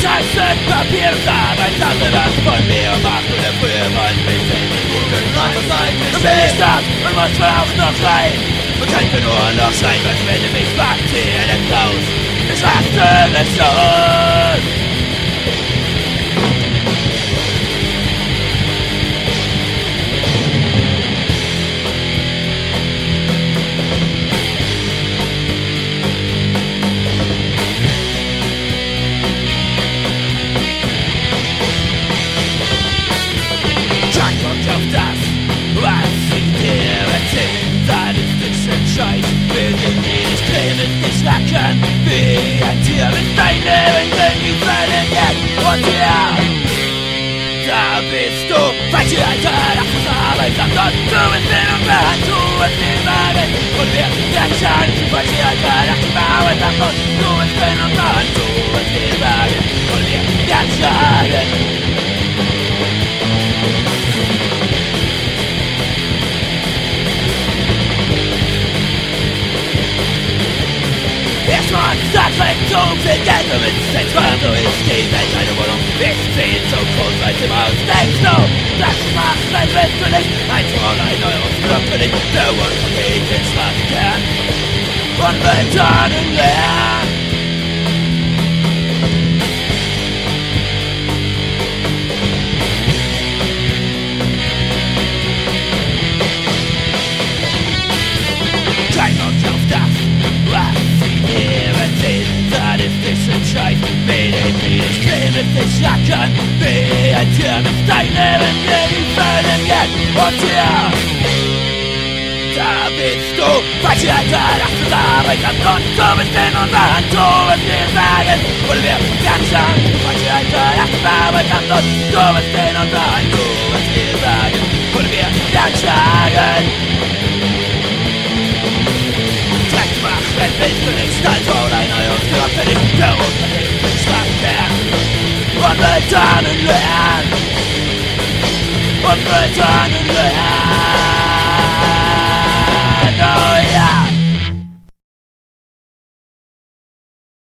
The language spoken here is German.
Zeichen, Papier und Arbeit, dachte was von mir macht und der frühe Mann mit den guten Leuten sein. Dann bin ich das und muss man auch noch rein. Und könnte nur noch sein, was wenn mich fragt, hier in Haus. Ich achte es los. Schnacken wie ein Tier mit deinem Leben, wenn die Fälle jetzt und ja, da bist du, falsche Alter, das ist Arbeit, sag Gott, du bist in unserer Hand, du bist in Wagen und wir werden schauen, falsche Alter, das ist Arbeit, sag Gott, du bist in unserer Hand, du bist in Wagen und wir werden schlagen. Das fängt so viel Geld, du willst jetzt mal durch die Welt, eine Wohnung ist viel zu groß, als im Haus denkst du, das macht, dann willst du nicht, 1 Euro für dich, der Wunsch geht den Straßenkern und Betonen leer. Kein Bock auf das, was Scheiß, wie ich will mit dich schlackern, wie ein Tier mit deinem Leben, die Fällen jetzt und ja, da bist du, falsche Alter, das ist Arbeit am Grund, du bist in unserer Hand, du wirst dir sagen, oder wir werden schauen, falsche Alter, das ist Arbeit am Grund, du bist in unserer Hand, du wirst dir sagen, oder wir werden schlagen. Wenn willst du nicht stolz vor dein Euros für dich, der Unterricht ist Straßenberg und Betonen lernen und Betonen lernen.